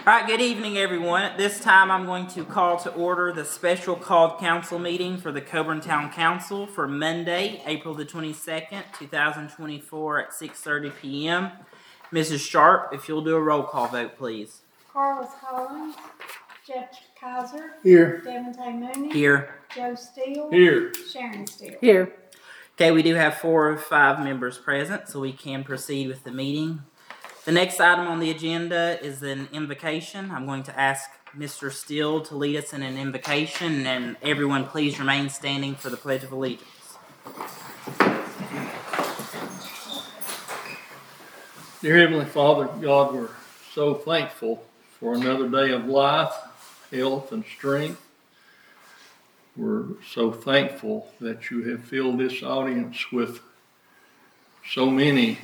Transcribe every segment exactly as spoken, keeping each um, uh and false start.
right, good evening, everyone. At this time, I'm going to call to order the special called council meeting for the Coburn Town Council for Monday, April the twenty-second, two thousand twenty-four at six thirty p m Missus Sharp, if you'll do a roll call vote, please. Carlos Collins, Jeff Kaiser. Here. Devontae Mooney. Here. Joe Steele. Here. Sharon Steele. Here. Okay, we do have four of five members present, so we can proceed with the meeting. The next item on the agenda is an invocation. I'm going to ask Mister Steele to lead us in an invocation, and everyone please remain standing for the Pledge of Allegiance. Dear Heavenly Father, God, we're so thankful for another day of life, health, and strength. We're so thankful that you have filled this audience with so many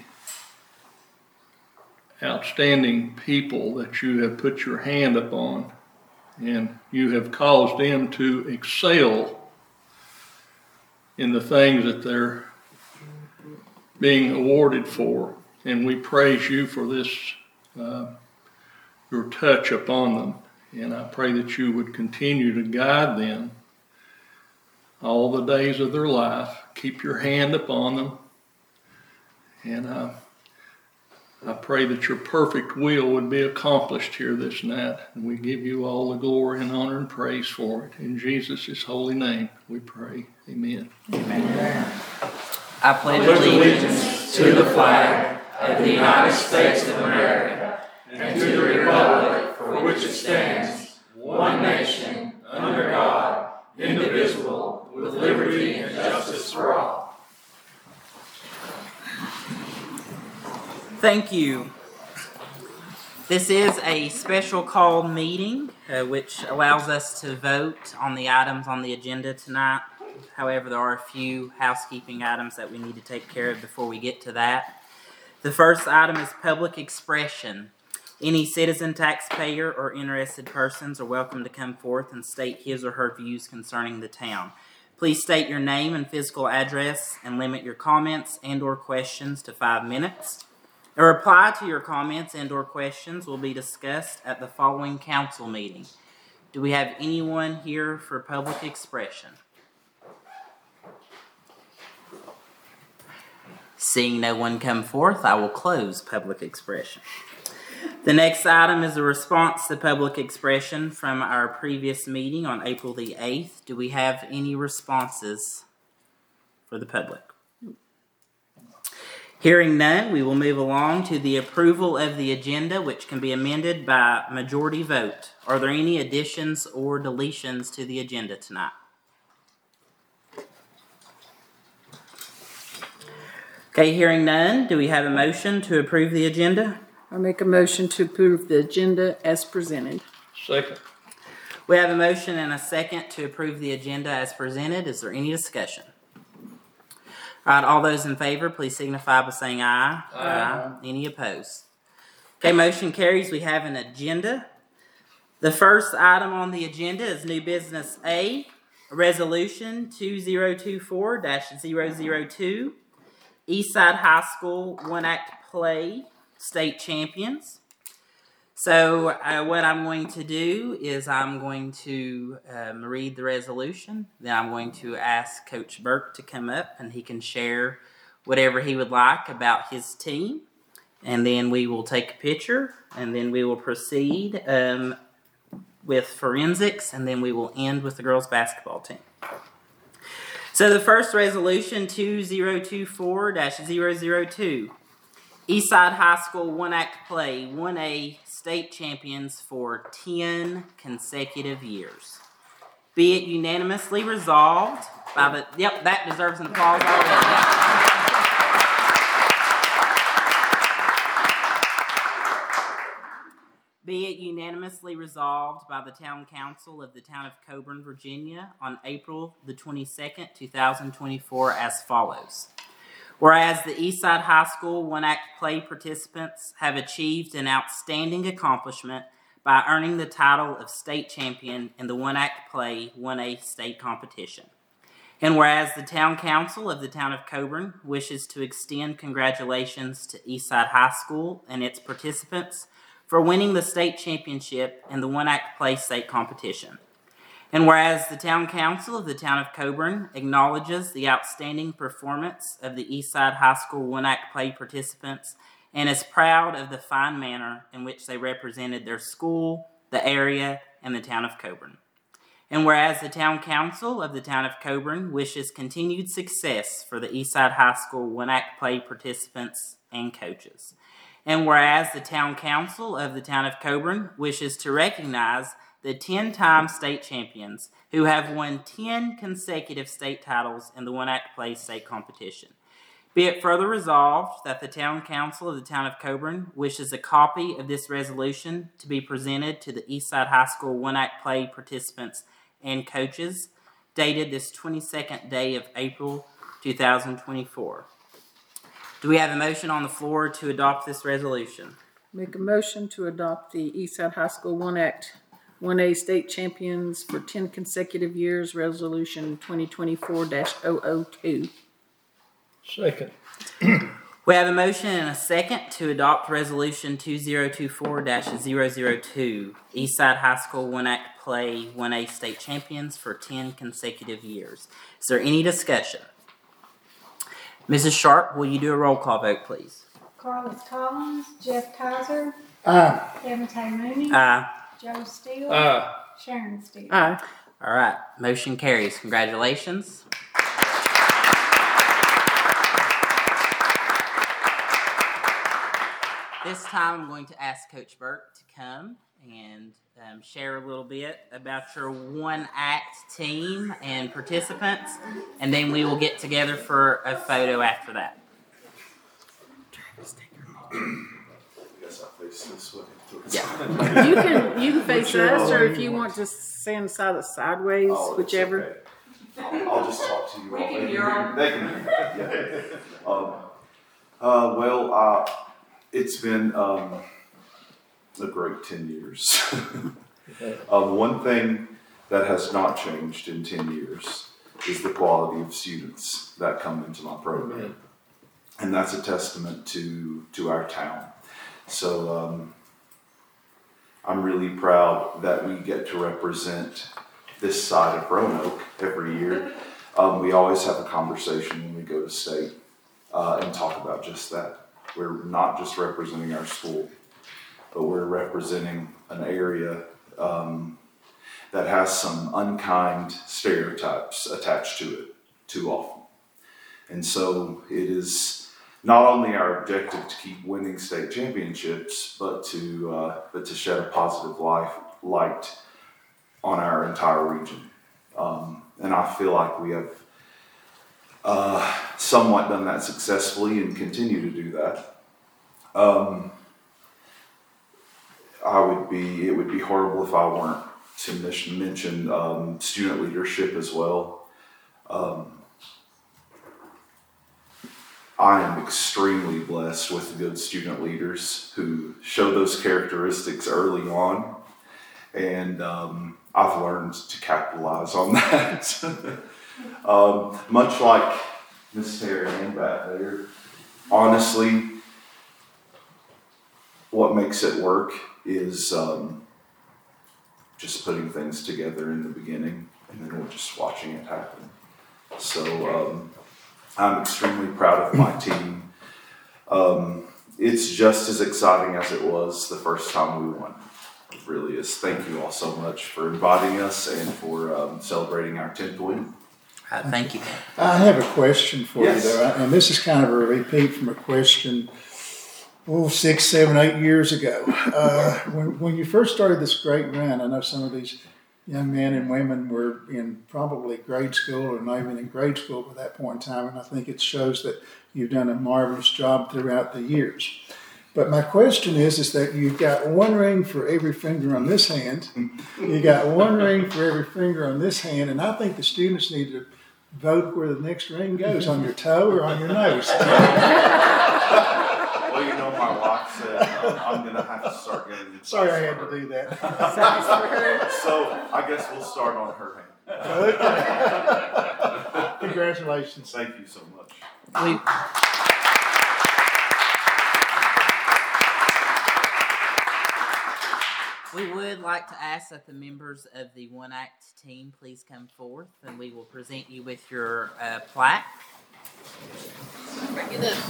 outstanding people that you have put your hand upon, and you have caused them to excel in the things that they're being awarded for. And we praise you for this, uh, your touch upon them. And I pray that you would continue to guide them all the days of their life. Keep your hand upon them. And uh, I pray that your perfect will would be accomplished here this night. And we give you all the glory and honor and praise for it. In Jesus' holy name we pray. Amen. Amen. Amen. I pledge allegiance to the flag of the United States of America and to the republic for which it stands, one nation, under God, indivisible, with liberty and justice for all. Thank you. This is a special call meeting, uh, which allows us to vote on the items on the agenda tonight. However, there are a few housekeeping items that we need to take care of before we get to that. The first item is public expression. Any citizen, taxpayer, or interested persons are welcome to come forth and state his or her views concerning the town. Please state your name and physical address and limit your comments and or questions to five minutes. A reply to your comments and or questions will be discussed at the following council meeting. Do we have anyone here for public expression? Seeing no one come forth, I will close public expression. The next item is a response to public expression from our previous meeting on April the eighth. Do we have any responses for the public? Hearing none, we will move along to the approval of the agenda, which can be amended by majority vote. Are there any additions or deletions to the agenda tonight? Okay, hearing none, do we have a motion to approve the agenda? I make a motion to approve the agenda as presented. Second. We have a motion and a second to approve the agenda as presented. Is there any discussion? All right, all those in favor, please signify by saying aye. Aye. Aye. Any opposed? Okay, motion carries. We have an agenda. The first item on the agenda is new business A, resolution two thousand twenty-four dash zero zero two, Eastside High School One Act Play State Champions. So uh, what I'm going to do is I'm going to um, read the resolution. Then I'm going to ask Coach Burke to come up and he can share whatever he would like about his team. And then we will take a picture and then we will proceed um, with forensics and then we will end with the girls basketball team. So the first resolution, two thousand twenty-four dash zero zero two. Eastside High School One Act Play one A State Champions for ten consecutive years. Be it unanimously resolved by the... Yep, that deserves an applause already. Be it unanimously resolved by the Town Council of the Town of Coburn, Virginia on April the twenty-second, two thousand twenty-four as follows. Whereas the Eastside High School One Act Play participants have achieved an outstanding accomplishment by earning the title of state champion in the One Act Play one A state competition. And whereas the Town Council of the Town of Coburn wishes to extend congratulations to Eastside High School and its participants for winning the state championship in the One Act Play state competition. And whereas the Town Council of the Town of Coburn acknowledges the outstanding performance of the Eastside High School One Act Play participants and is proud of the fine manner in which they represented their school, the area, and the Town of Coburn. And whereas the Town Council of the Town of Coburn wishes continued success for the Eastside High School One Act Play participants and coaches. And whereas the Town Council of the Town of Coburn wishes to recognize the ten-time state champions who have won ten consecutive state titles in the One Act Play state competition. Be it further resolved that the Town Council of the Town of Coburn wishes a copy of this resolution to be presented to the Eastside High School One Act Play participants and coaches, dated this twenty-second day of April, two thousand twenty-four. Do we have a motion on the floor to adopt this resolution? Make a motion to adopt the Eastside High School One Act one A State Champions for ten consecutive years, Resolution twenty twenty-four dash zero zero two. Second. We have a motion and a second to adopt Resolution two thousand twenty-four dash zero zero two, Eastside High School One Act Play one A State Champions for ten consecutive years. Is there any discussion? Missus Sharp, will you do a roll call vote, please? Carlos Collins, Jeff Kaiser, Aye. Kevin Tay Mooney, Aye. Joe Steele, Aye. Sharon Steele. Aye. All right, motion carries. Congratulations. This time I'm going to ask Coach Burke to come and um, share a little bit about your One Act team and participants, and then we will get together for a photo after that. Guess I'll face this way. Yeah. You can you can face us, or if you want to stand side Oh, sideways, it's whichever. okay. I'll, I'll just talk to you all. They can hear. They can hear. Yeah. Um, uh, well, uh, it's been um, a great ten years. um, one thing that has not changed in ten years is the quality of students that come into my program. Amen. And that's a testament to, to our town. So um, I'm really proud that we get to represent this side of Roanoke every year. Um, we always have a conversation when we go to state uh, and talk about just that. We're not just representing our school, but we're representing an area um, that has some unkind stereotypes attached to it too often. And so it is not only our objective to keep winning state championships, but to uh, but to shed a positive life, light on our entire region. Um, and I feel like we have uh, somewhat done that successfully and continue to do that. Um, I would be, it would be horrible if I weren't to mention um, student leadership as well. Um, I am extremely blessed with good student leaders who show those characteristics early on, and um, I've learned to capitalize on that. um, much like Miss Terry Ann back there, honestly, what makes it work is um, just putting things together in the beginning, and then we're just watching it happen. So um, I'm extremely proud of my team. Um, it's just as exciting as it was the first time we won. It really is. Thank you all so much for inviting us and for um, celebrating our tenth win. Uh, thank you. I have a question for Yes. you, though, and this is kind of a repeat from a question, oh, six, seven, eight years ago. Uh, when, when you first started this great run, I know some of these young men and women were in probably grade school or not even in grade school at that point in time, and I think it shows that you've done a marvelous job throughout the years. But my question is, is that you've got one ring for every finger on this hand, you got one ring for every finger on this hand, and I think the students need to vote where the next ring goes, on your toe or on your nose. Well, you know, my wife said uh, I'm going to have to start getting it. Sorry I had to do that. So I guess we'll start on her hand. Congratulations. Thank you so much. We, We would like to ask that the members of the One Act team please come forth, and we will present you with your uh, plaque. Bring it up.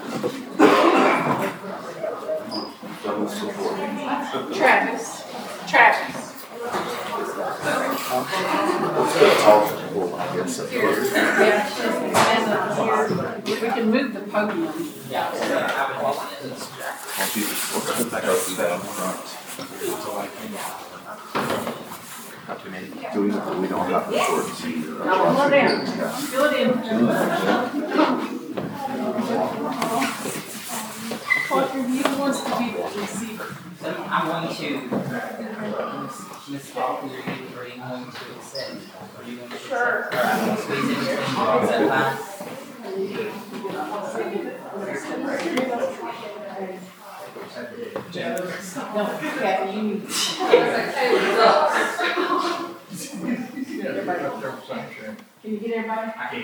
Travis. Travis. We can move the podium. Do we, we don't have the shorts either. Slow down. Fill it in. Parker, you wants to be the receiver. I'm going to, Miss Faulkner, are you going to accept? Are you going to accept? Sure. All right, I'm going to squeeze it between you. Is that fine? No, Kathy, you need. Can you get everybody? I can.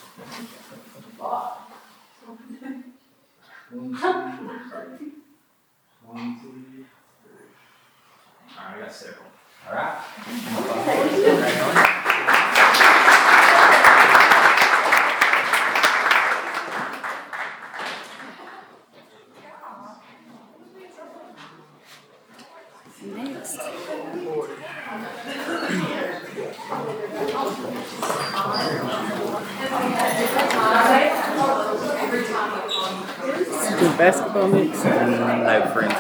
One, two, three. All right, I got several. All right. Next. Do basketball next? No friends.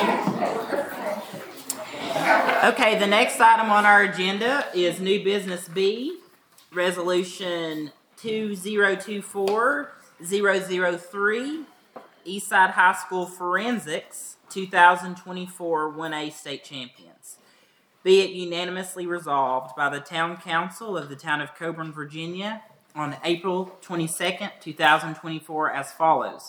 Okay, the next item on our agenda is new business B, resolution two zero two four zero zero three, Eastside High School Forensics two thousand twenty-four one A State Champions. Be it unanimously resolved by the Town Council of the Town of Coburn, Virginia, on April twenty-second, two thousand twenty-four as follows.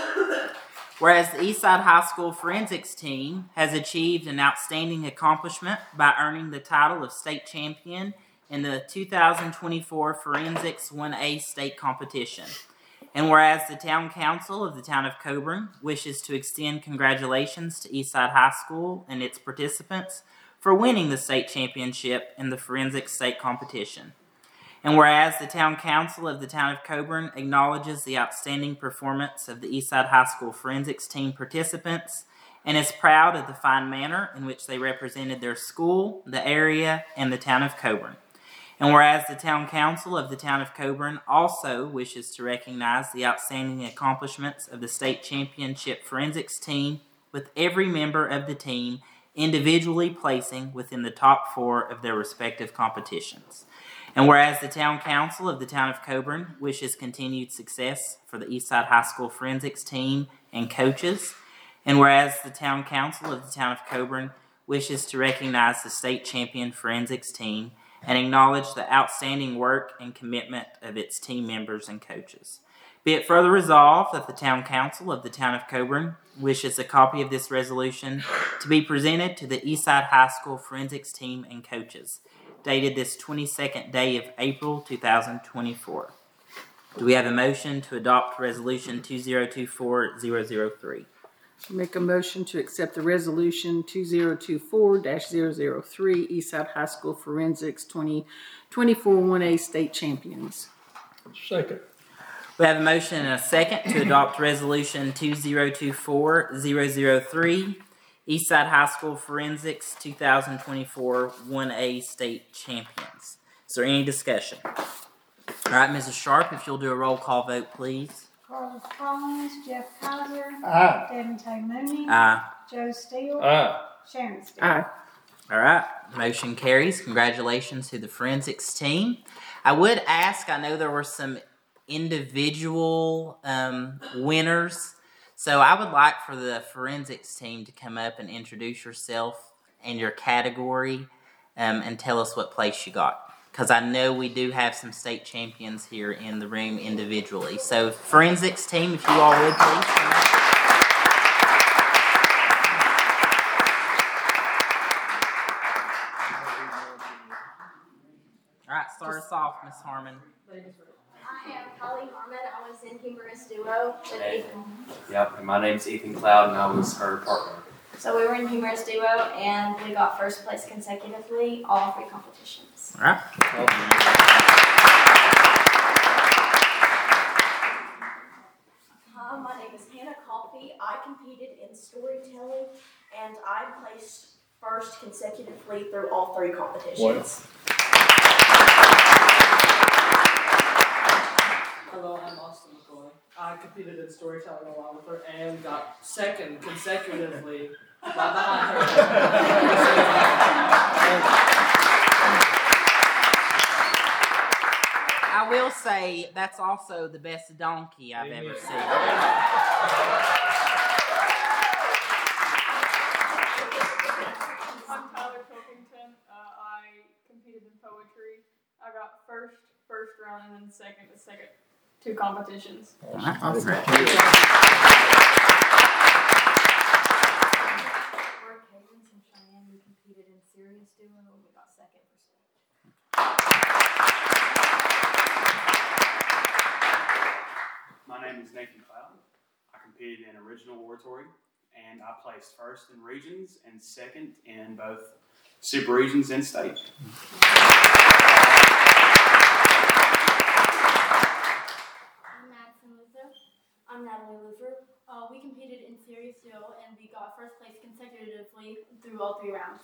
Whereas the Eastside High School Forensics team has achieved an outstanding accomplishment by earning the title of state champion in the two thousand twenty-four Forensics one A state competition. And whereas the Town Council of the Town of Coburn wishes to extend congratulations to Eastside High School and its participants for winning the state championship in the Forensics state competition. And whereas the Town Council of the Town of Coburn acknowledges the outstanding performance of the Eastside High School Forensics team participants and is proud of the fine manner in which they represented their school, the area, and the Town of Coburn. And whereas the Town Council of the Town of Coburn also wishes to recognize the outstanding accomplishments of the state championship forensics team, with every member of the team individually placing within the top four of their respective competitions. And whereas the Town Council of the Town of Coburn wishes continued success for the Eastside High School Forensics team and coaches, and whereas the Town Council of the Town of Coburn wishes to recognize the state champion forensics team and acknowledge the outstanding work and commitment of its team members and coaches. Be it further resolved that the Town Council of the Town of Coburn wishes a copy of this resolution to be presented to the Eastside High School Forensics team and coaches, dated this twenty-second day of April two thousand twenty-four. Do we have a motion to adopt resolution two zero two four zero zero three? Make a motion to accept the resolution two zero two four dash zero zero three, Eastside High School Forensics twenty twenty-four one A State Champions. Second. We have a motion and a second to adopt resolution two zero two four zero zero three, Eastside High School Forensics two thousand twenty-four one A State Champions. Is there any discussion? All right, Missus Sharp, if you'll do a roll call vote, please. Carlos Collins, Jeff Kaiser. Aye. Devin Tae Mooney. Aye. Joe Steele. Aye. Sharon Steele. Aye. All right, motion carries. Congratulations to the forensics team. I would ask, I know there were some individual um, winners, so I would like for the forensics team to come up and introduce yourself and your category um, and tell us what place you got. Because I know we do have some state champions here in the room individually. So forensics team, if you all would please come up. All right, start us off, Miss Harmon. I am Holly Harmon. I was in humorous duo with Hey. Ethan. Yep, and my name's Ethan Cloud, and I was her partner. So we were in humorous duo, and we got first place consecutively all three competitions. All right. Hi, my name is Hannah Coffey. I competed in storytelling, and I placed first consecutively through all three competitions. Hello, I'm Austin McCoy. I competed in storytelling along with her and got second consecutively by behind her. I will say that's also the best donkey I've ever seen. I'm Tyler Pilkington. Uh, I competed in poetry. I got first, first round, and then second, the second two competitions. Awesome. We're Cadence and Cheyenne. We competed in serious duo, and we got second for state. My name is Nathan Cloud. I competed in original oratory, and I placed first in regions and second in both super regions and state. I'm Madison Luther. I'm Natalie Luther. Uh, we competed in serious duo, and we got first place consecutively through all three rounds.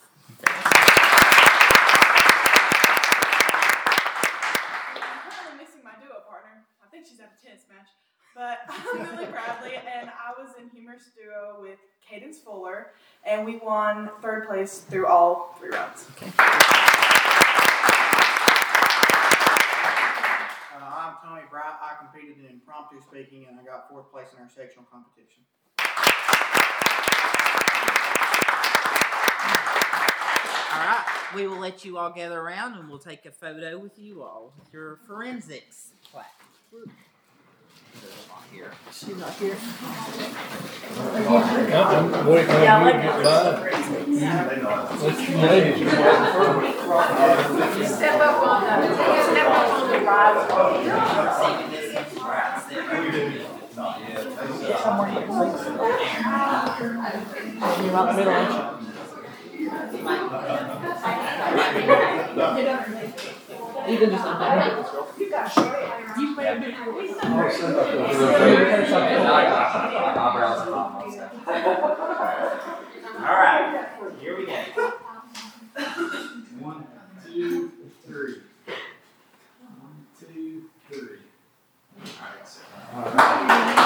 I'm currently missing my duo partner. I think she's at a tennis match. But I'm Lily Bradley, and I was in humorous duo with Cadence Fuller, and we won third place through all three rounds. Uh, I'm Tony Bright. I competed in impromptu speaking, and I got fourth place in our sectional competition. All right. We will let you all gather around, and we'll take a photo with you all with your forensics plaque. Here. She's not here. I'm waiting on you to get by. Let's you ladies. Step up on the, step up on the rise. Somewhere here. You're out in the middle, aren't you? You can just unpack it. You play a big All right. Here we go. One, two, three. One, two, three. All right.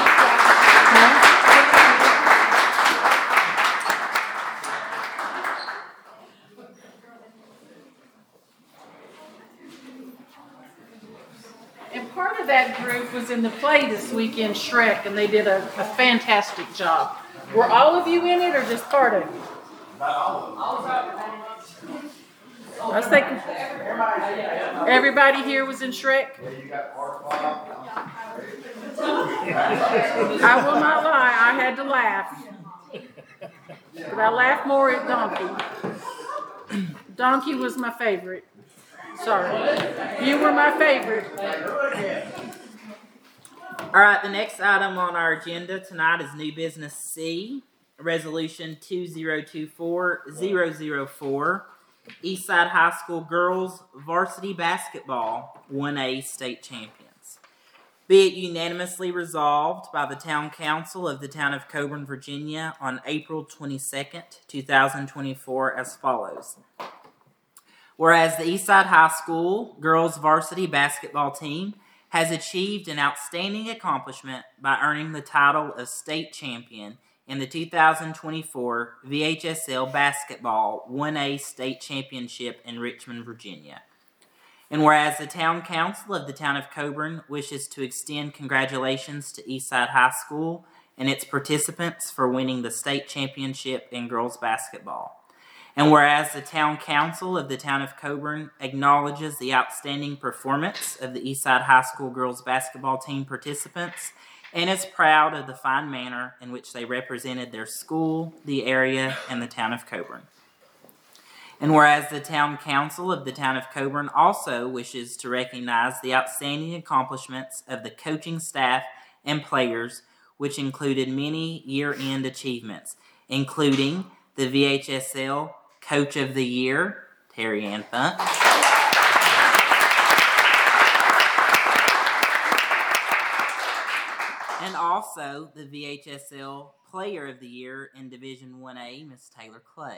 And part of that group was in the play this weekend, Shrek, and they did a, a fantastic job. Were all of you in it, or just part of it? I was thinking everybody here was in Shrek. I will not lie, I had to laugh. But I laughed more at Donkey. Donkey was my favorite. Sorry. You were my favorite. All right, the next item on our agenda tonight is new business C, resolution two zero two four zero zero four, Eastside High School Girls Varsity Basketball one A State Champions. Be it unanimously resolved by the Town Council of the Town of Coburn, Virginia on April twenty-second, two thousand twenty-four as follows. Whereas the Eastside High School Girls Varsity Basketball Team has achieved an outstanding accomplishment by earning the title of state champion in the two thousand twenty-four V H S L Basketball one A State Championship in Richmond, Virginia. And whereas the Town Council of the Town of Coburn wishes to extend congratulations to Eastside High School and its participants for winning the state championship in girls basketball. And whereas the Town Council of the Town of Coburn acknowledges the outstanding performance of the Eastside High School girls basketball team participants and is proud of the fine manner in which they represented their school, the area, and the Town of Coburn. And whereas the Town Council of the Town of Coburn also wishes to recognize the outstanding accomplishments of the coaching staff and players, which included many year-end achievements, including the V H S L Coach of the Year, Terry Ann Funk, and also the V H S L Player of the Year in Division one A, Miss Taylor Clay.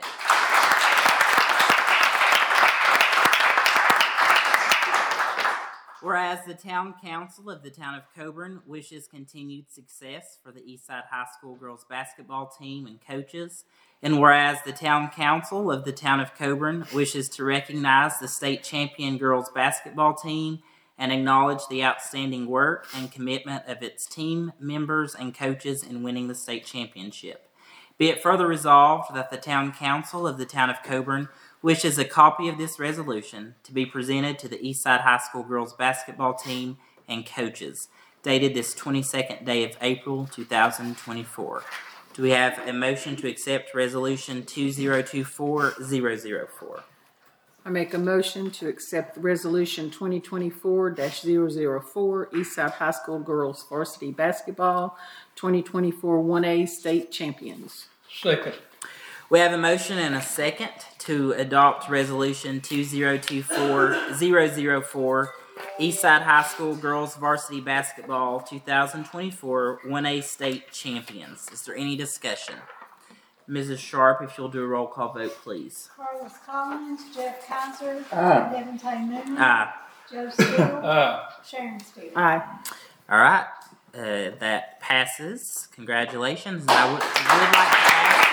Whereas the Town Council of the Town of Coburn wishes continued success for the Eastside High School girls basketball team and coaches, and whereas the Town Council of the Town of Coburn wishes to recognize the state champion girls basketball team and acknowledge the outstanding work and commitment of its team members and coaches in winning the state championship. Be it further resolved that the Town Council of the Town of Coburn wishes a copy of this resolution to be presented to the Eastside High School girls basketball team and coaches, dated this twenty-second day of April two thousand twenty-four. Do we have a motion to accept Resolution two zero two four zero zero four? I make a motion to accept Resolution twenty twenty-four dash zero zero four, Eastside High School Girls Varsity Basketball, twenty twenty-four one A State Champions. Second. We have a motion and a second to adopt Resolution two zero two four zero zero four, Eastside High School Girls Varsity Basketball twenty twenty-four one A State Champions. Is there any discussion? Missus Sharp, if you'll do a roll call vote, please. Carlos Collins, Jeff Kaiser, Aye. Devin Tay Newman, Aye. Joe Steele, Aye. Sharon Steele. Aye. All right. Uh, that passes. Congratulations. And I would, would like to ask...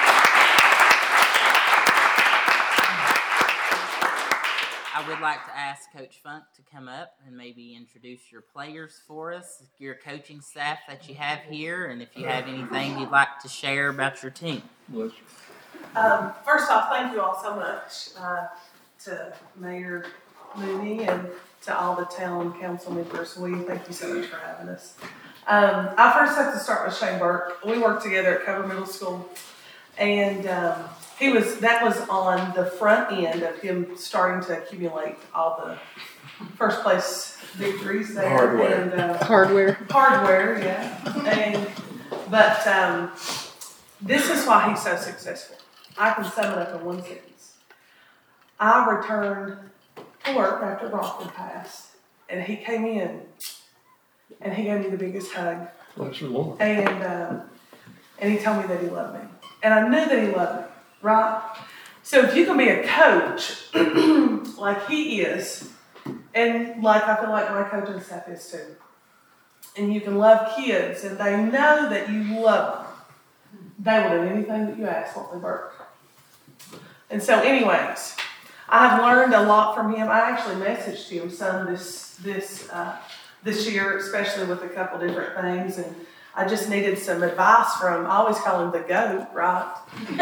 I would like to ask Coach Funk to come up and maybe introduce your players for us, your coaching staff that you have here, and if you have anything you'd like to share about your team. Bless you. Um, first off, thank you all so much uh, to Mayor Mooney and to all the town council members. We thank you so much for having us. Um, I first have to start with Shane Burke. We worked together at Coburn Middle School, and um, he was that was on the front end of him starting to accumulate all the first place victories there. Hardware. And, uh, Hardware. Hardware, yeah. And but um, this is why he's so successful. I can sum it up in one sentence. I returned to work after Rockford passed, and he came in, and he gave me the biggest hug, Bless the Lord. and um, and he told me that he loved me, and I knew that he loved me, right? So if you can be a coach like he is, and like I feel like my coaching staff is too, and you can love kids, and they know that you love them, they will do anything that you ask, won't they, Burke? And so, anyways, I have learned a lot from him. I actually messaged him some this this uh, this year, especially with a couple different things, and I just needed some advice from. I always call him the GOAT, right?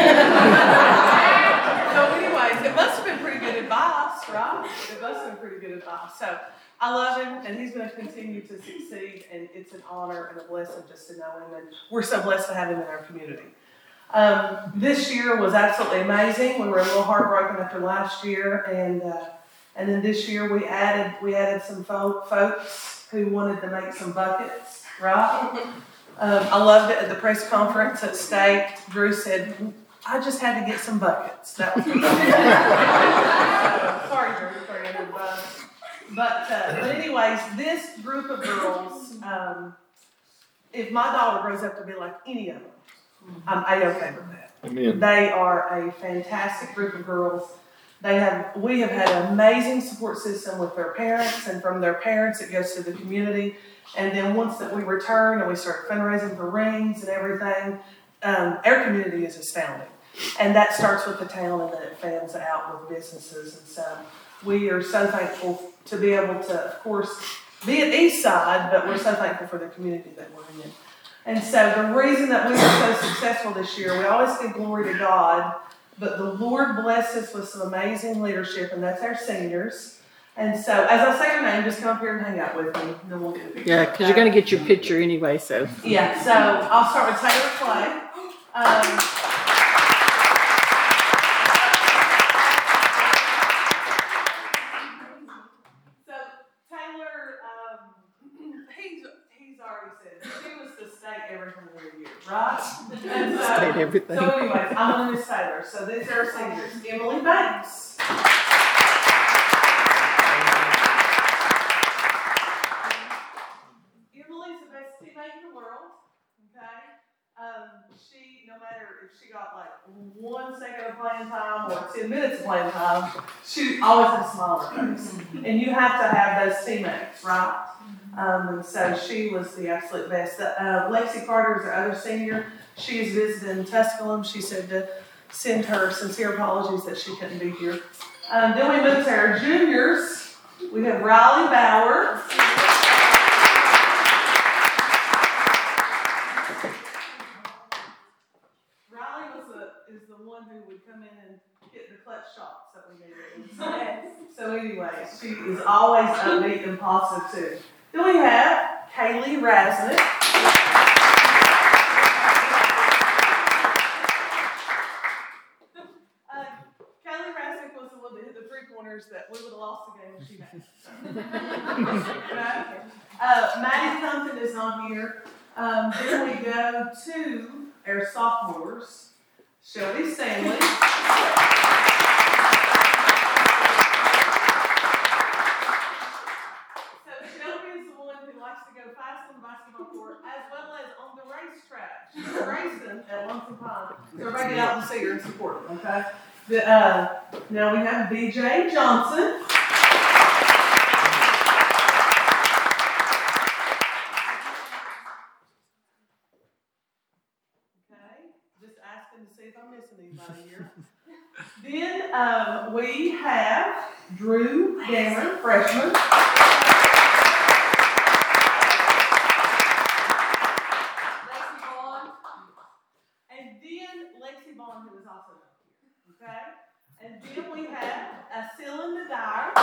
So, anyways, it must have been pretty good advice, right? It must have been pretty good advice. So, I love him, and he's going to continue to succeed, and it's an honor and a blessing just to know him, and we're so blessed to have him in our community. Um, this year was absolutely amazing. We were a little heartbroken after last year, and uh, and then this year we added we added some folk, folks who wanted to make some buckets, right? Um, I loved it at the press conference at State. Drew said, "I just had to get some buckets." That was the sorry, Drew, for your advice. But uh, but anyways, this group of girls, um, if my daughter grows up to be like any of them, I'm A-okay with that. Amen. They are a fantastic group of girls. They have, we have had an amazing support system with their parents, and from their parents it goes to the community. And then once that we return and we start fundraising for rings and everything, um, our community is astounding. And that starts with the town, and then it fans out with businesses. And so we are so thankful to be able to, of course, be at Eastside, but we're so thankful for the community that we're in. And so the reason that we were so successful this year, we always give glory to God, but the Lord blessed us with some amazing leadership, and that's our seniors. And so, as I say your name, just come up here and hang out with me, and then we'll get a picture. Yeah, because you're going to get your picture anyway, so. Yeah, so I'll start with Taylor Clay. Um, so Taylor, um, he's he's already said she was the state everything we were, right? And so, State everything. So anyways, I'm gonna miss Taylor. So these are our seniors. Emily Banks. Emily's the best teammate in the world. Okay. Um, she, no matter if she got like one second of playing time or ten minutes of playing time, she always had a smile on her face. And you have to have those teammates, right? Um, and so she was the absolute best. Uh, Lexi Carter is our other senior. She is visiting Tusculum. She said to send her sincere apologies that she couldn't be here. Um, then we move to our juniors. We have Riley Bauer. Riley was the, is the one who would come in and hit the clutch shots that we needed. So, so anyway, she is always upbeat and positive too. Then we have Kaylee Rasnick. uh, Kaylee Rasnick was the one that hit the three pointers that we would have lost the game if she had. So. Right? uh, Maddie Compton is not here. Um, then we go to our sophomores. Shelby Stanley. As well as on the racetrack. She's racing at Lumsden Pine. So everybody get out and see her and support her, okay? The, uh, now we have B J Johnson. Okay, just asking to see if I'm missing anybody here. Then um, we have Drew Cameron, freshman. Who is also not here, okay? And then we have Asilin Nadar.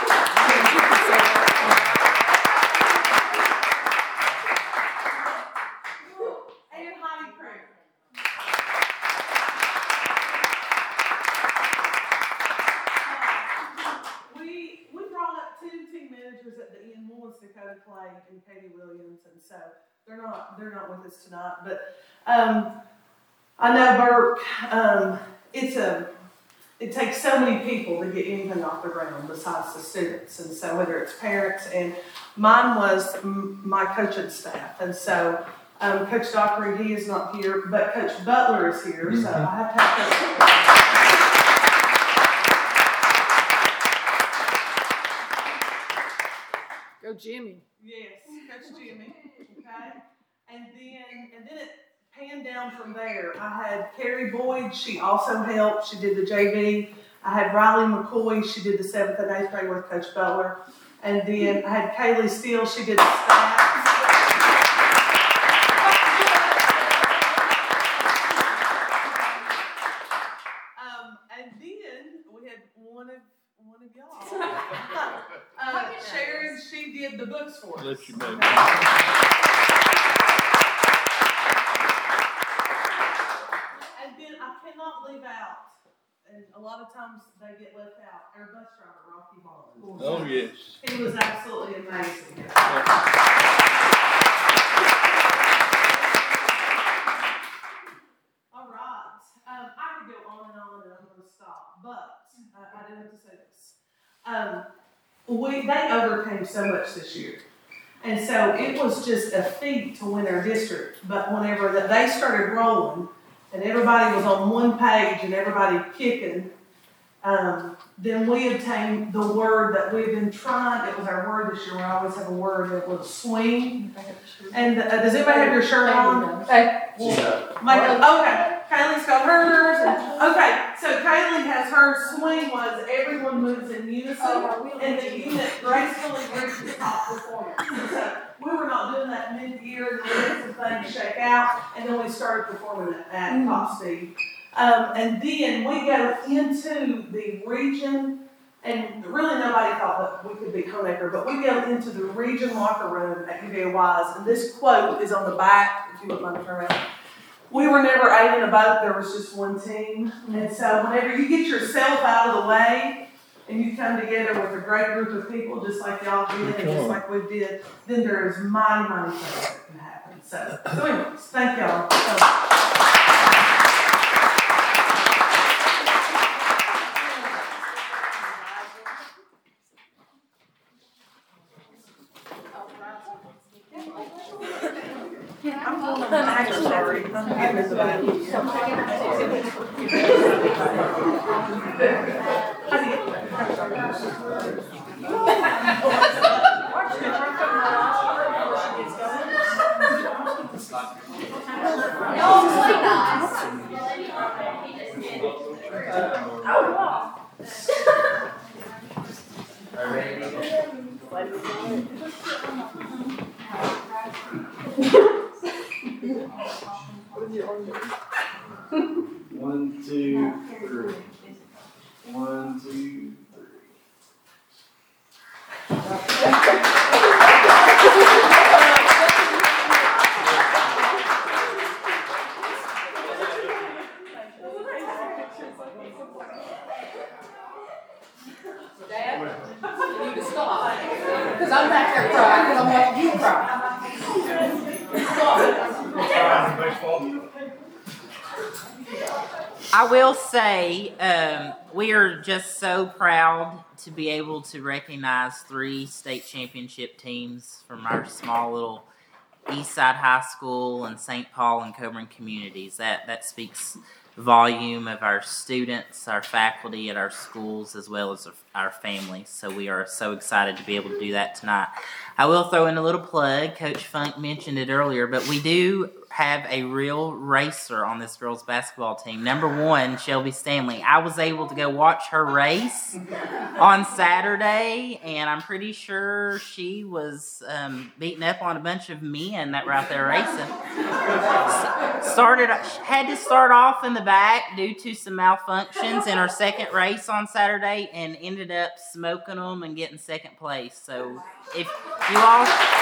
And Heidi Kramer. We, we brought up two team managers at the end. One was Dakota Clay and Katie Williams, and so they're not, they're not with us tonight, but um, I know Burke, um, it's a, it takes so many people to get anything off the ground besides the students. And so whether it's parents, and mine was m- my coaching staff. And so um, Coach Dockery, he is not here, but Coach Butler is here. So I have to have Coach Go Jimmy. Yes, Coach Jimmy. Okay. And then, and then it, hand down from there, I had Carrie Boyd. She also helped. She did the J V. I had Riley McCoy. She did the seventh and eighth grade with Coach Butler. And then I had Kaylee Steele. She did the stats. um, and then we had one of one of y'all. uh, Sharon. She did the books for us. Let you know. Cannot leave out, and a lot of times they get left out, our bus driver, Rocky Barnes. Oh, yes. He was absolutely amazing. Yeah. All right. Um, I could go on and on, and I'm going to stop, but uh, I do have to say this. Um, we They overcame so much this year. And so it was just a feat to win our district, but whenever that they started rolling, and everybody was on one page and everybody kicking, um, then we obtained the word that we've been trying. It was our word this year. We always have a word. It was swing. And uh, does anybody have your shirt on? Okay. Well, Michael, okay. Kaylee's got hers. And, okay, so Kaylee has her swing was everyone moves in unison, and the unit gracefully reaches the top performance. So we were not doing that mid-year, and we let some things shake out, and then we started performing at, at mm-hmm. top speed. Um, and then we go into the region, and really nobody thought that we could beat Honaker, but we go into the region locker room at U V A Wise, and this quote is on the back, if you wouldn't mind to turn around. We were never eight in a boat, there was just one team. And so whenever you get yourself out of the way, and you come together with a great group of people, just like y'all did, and just like we did, then there is mighty, mighty things that can happen. So, so anyways, thank y'all so much. I'm so sorry. I missed that. One, two, three. One, two, three. Dad, you need to stop. Because I'm back there crying, because I'm watching you cry. Stop. I will say, um, we are just so proud to be able to recognize three state championship teams from our small little Eastside High School and Saint Paul and Coburn communities. That that speaks volume of our students, our faculty at our schools, as well as our families. So we are so excited to be able to do that tonight. I will throw in a little plug. Coach Funk mentioned it earlier, but we do have a real racer on this girls basketball team. Number one, Shelby Stanley. I was able to go watch her race on Saturday, and I'm pretty sure she was um, beating up on a bunch of men that were out there racing. Started, had to start off in the back due to some malfunctions in her second race on Saturday, and ended up smoking them and getting second place. So if you all...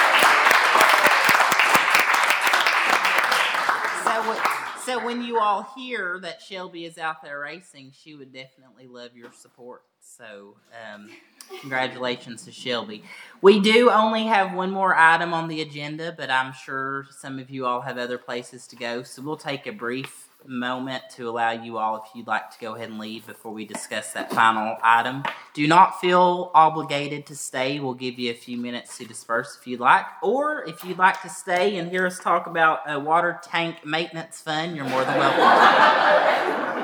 So, so when you all hear that Shelby is out there racing, she would definitely love your support. So um, congratulations to Shelby. We do only have one more item on the agenda, but I'm sure some of you all have other places to go. So we'll take a brief moment to allow you all, if you'd like to go ahead and leave before we discuss that final item. Do not feel obligated to stay. We'll give you a few minutes to disperse if you'd like. Or if you'd like to stay and hear us talk about a water tank maintenance fund, you're more than welcome.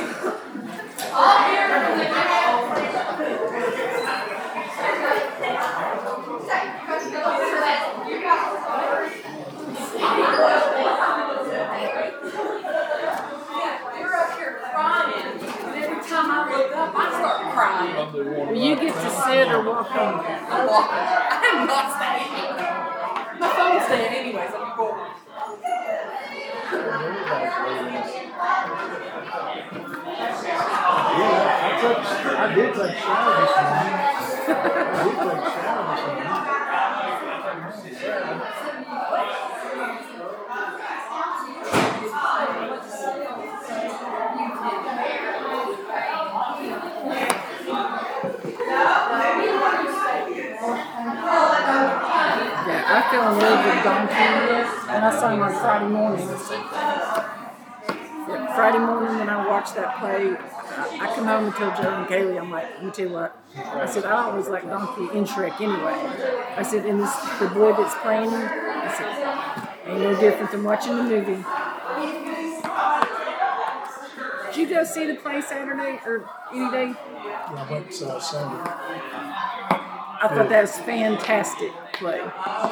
Well, you get to sit or walk home. I'm walking. I'm not staying. My phone's dead anyways. I'm going. Yeah, I took, I did take a shower this morning. I did take a shower this morning. Yeah, I fell in love with Donkey, and I saw him on Friday morning. Yeah, Friday morning when I watched that play, I, I come home and told Joe and Kaylee, I'm like, let me tell you what. I said, I always like Donkey in Shrek anyway. I said, and this, the boy that's playing him, I said, ain't no different than watching the movie. Did you go see the play Saturday or any day? Yeah, I went uh, Sunday. I thought that was fantastic play.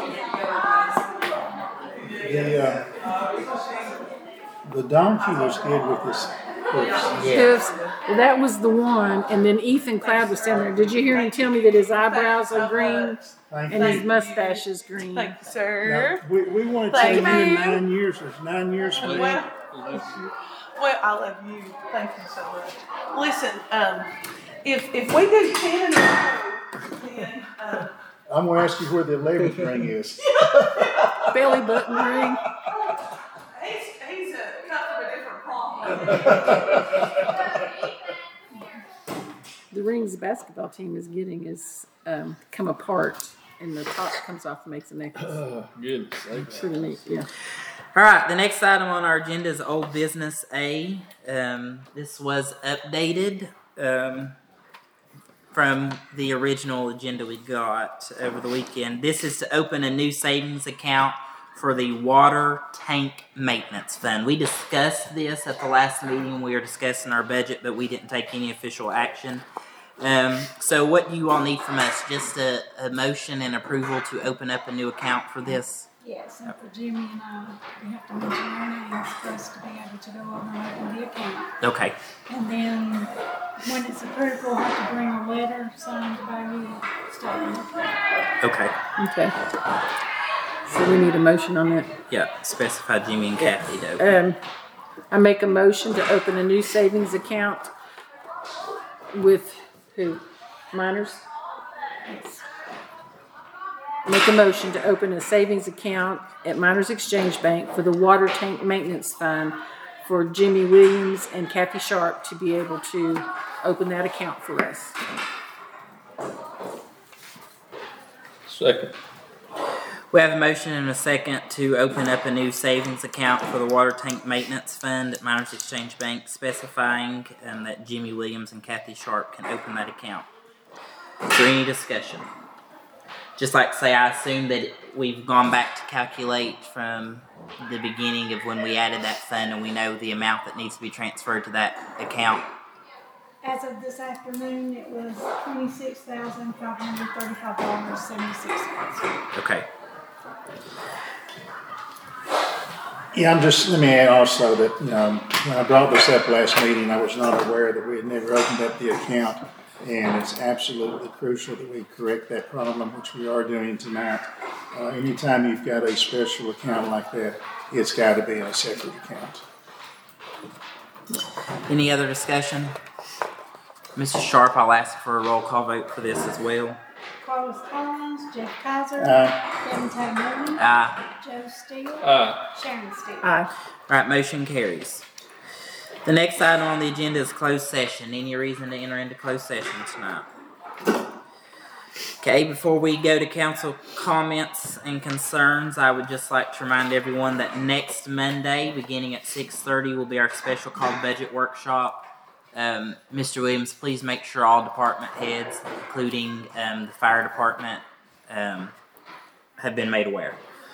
The, uh, the donkey was good with his hoofs. Hoofs. Well, that was the one, and then Ethan Cloud was standing there. Did you hear him tell me that his eyebrows are green Thank and you. his mustache is green? Thank you, sir. Now, we, we want to Thank tell you in you. nine years, there's nine years for me. Well, well, I love you. Thank you so much. Listen, um, if if we do ten in a row, then um, I'm going to ask you where the eleventh ring is. Belly button ring. he's he's a cut from a different cloth. The rings the basketball team is getting is um, come apart, and the top comes off and makes a necklace. Oh, good. Pretty neat, yeah. All right, the next item on our agenda is Old Business A. Um, this was updated um, from the original agenda we got over the weekend. This is to open a new savings account for the water tank maintenance fund. We discussed this at the last meeting. We were discussing our budget, but we didn't take any official action. Um, so what do you all need from us? Just a, a motion and approval to open up a new account for this? Yes, and for Jimmy and I, we have to mention our names for us to be able to go over and open the account. Okay. And then when it's approved, we'll have to bring a letter signed by you, stating. Okay. Okay. So we need a motion on that. Yeah, specify Jimmy and Kathy to open. Um, I make a motion to open a new savings account with who? Miners? Yes. Make a motion to open a savings account at Miners Exchange Bank for the water tank maintenance fund for Jimmy Williams and Kathy Sharp to be able to open that account for us. Second. We have a motion and a second to open up a new savings account for the water tank maintenance fund at Miners Exchange Bank, specifying um, that Jimmy Williams and Kathy Sharp can open that account. Is there any discussion? Just like to say, I assume that we've gone back to calculate from the beginning of when we added that fund, and we know the amount that needs to be transferred to that account. As of this afternoon, it was twenty-six thousand five hundred thirty-five dollars and seventy-six cents. Okay. Yeah, I'm just, let me add also that, you know, when I brought this up last meeting, I was not aware that we had never opened up the account. And it's absolutely crucial that we correct that problem, which we are doing tonight. Uh, anytime you've got a special account like that, it's got to be in a separate account. Any other discussion? Missus Sharp, I'll ask for a roll call vote for this as well. Carlos Collins, Jeff Kaiser, Aye. Kevin Taglioni, Aye. Joe Steele, Aye. Sharon Steele. Aye. All right, motion carries. The next item on the agenda is closed session. Any reason to enter into closed session tonight? Okay, before we go to council comments and concerns, I would just like to remind everyone that next Monday, beginning at six thirty, will be our special called budget workshop. Um, Mister Williams, please make sure all department heads, including um, the fire department, um, have been made aware.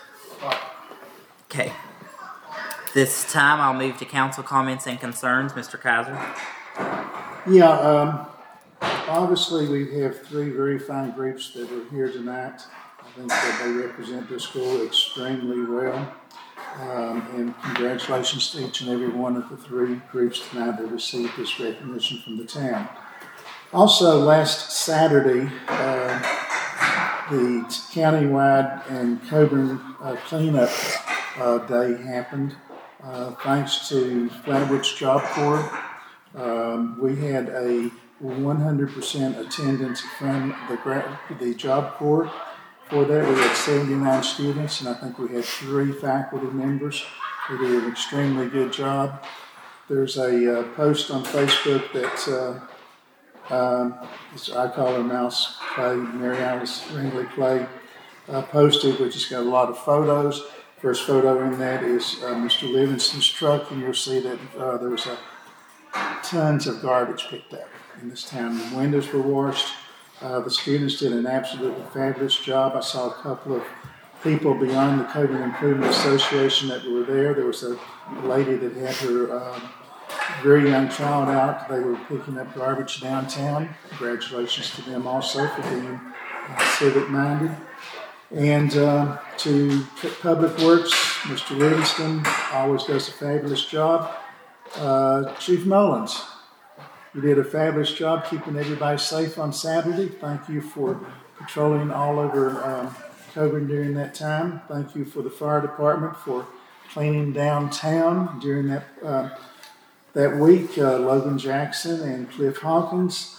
Okay. This time, I'll move to council comments and concerns. Mister Kaiser. Yeah, um, obviously we have three very fine groups that are here tonight. I think that they represent the school extremely well. Um, and congratulations to each and every one of the three groups tonight that received this recognition from the town. Also, last Saturday, uh, the countywide and Coburn uh, cleanup uh, day happened. Uh, thanks to Flatwoods Job Corps, um, we had a one hundred percent attendance from the gra- the Job Corps. For that, we had seventy-nine students, and I think we had three faculty members who did an extremely good job. There's a uh, post on Facebook that uh, um, I call her Mouse Clay, Mary Alice Ringley Clay, uh, posted, which has got a lot of photos. First photo in that is uh, Mister Livingston's truck, and you'll see that uh, there was a, tons of garbage picked up in this town. The windows were washed. Uh, the students did an absolutely fabulous job. I saw a couple of people beyond the Coburn Improvement Association that were there. There was a lady that had her um, very young child out. They were picking up garbage downtown. Congratulations to them also for being uh, civic-minded. And uh, to Public Works, Mister Livingston always does a fabulous job. Uh, Chief Mullins, you did a fabulous job keeping everybody safe on Saturday. Thank you for patrolling all over um, Coburn during that time. Thank you for the fire department for cleaning downtown during that uh, that week. Uh, Logan Jackson and Cliff Hawkins.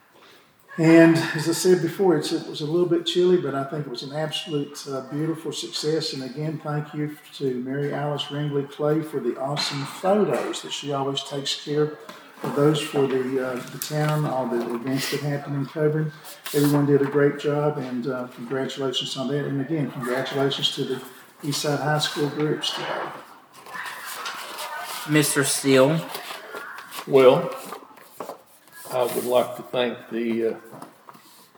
And as I said before, it's, it was a little bit chilly, but I think it was an absolute uh, beautiful success. And again, thank you to Mary Alice Ringley Clay for the awesome photos that she always takes care of those for the, uh, the town, all the events that happen in Coburn. Everyone did a great job, and uh, congratulations on that. And again, congratulations to the Eastside High School groups today. Mister Steele. Well, I would like to thank the uh,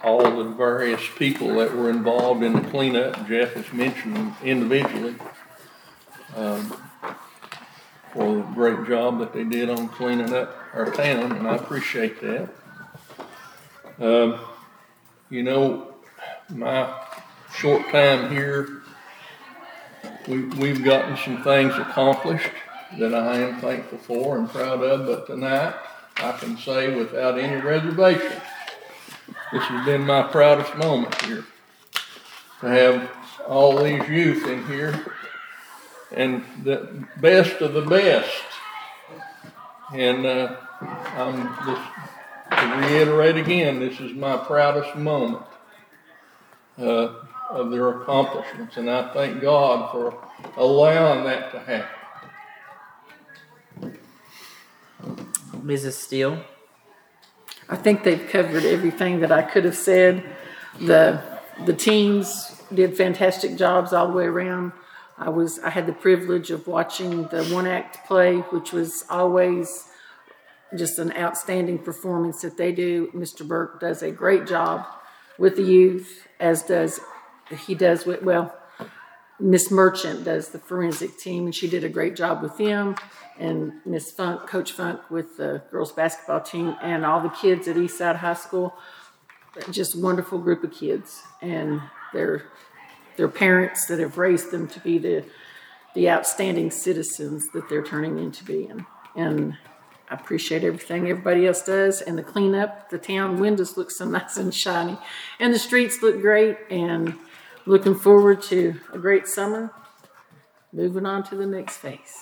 all the various people that were involved in the cleanup. Jeff has mentioned them individually um, for the great job that they did on cleaning up our town, and I appreciate that. Um, you know, my short time here, we, we've gotten some things accomplished that I am thankful for and proud of, but tonight I can say without any reservation, this has been my proudest moment here, to have all these youth in here and the best of the best. And uh, I'm just, to reiterate again, this is my proudest moment uh, of their accomplishments, and I thank God for allowing that to happen. Missus Steele? I think they've covered everything that I could have said. The the teams did fantastic jobs all the way around. I was I had the privilege of watching the one act play, which was always just an outstanding performance that they do. Mister Burke does a great job with the youth, as does he does with well, Miss Merchant does the forensic team, and she did a great job with them. And Miss Funk, Coach Funk with the girls basketball team, and all the kids at Eastside High School. Just a wonderful group of kids, and their their parents that have raised them to be the the outstanding citizens that they're turning into being. And I appreciate everything everybody else does. And the cleanup, the town windows look so nice and shiny, and the streets look great. And looking forward to a great summer. Moving on to the next phase.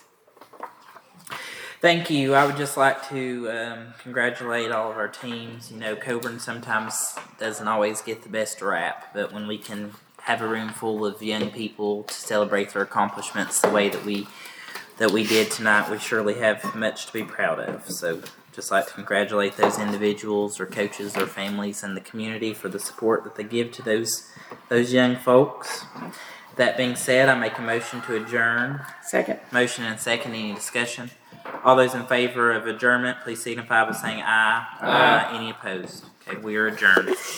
Thank you. I would just like to um, congratulate all of our teams. You know, Coburn sometimes doesn't always get the best rap, but when we can have a room full of young people to celebrate their accomplishments the way that we that we did tonight, we surely have much to be proud of. So just like to congratulate those individuals or coaches or families in the community for the support that they give to those those young folks. That being said, I make a motion to adjourn. Second. Motion and second. Any discussion? All those in favor of adjournment, please signify by saying aye. Aye. Any opposed? Okay, we are adjourned.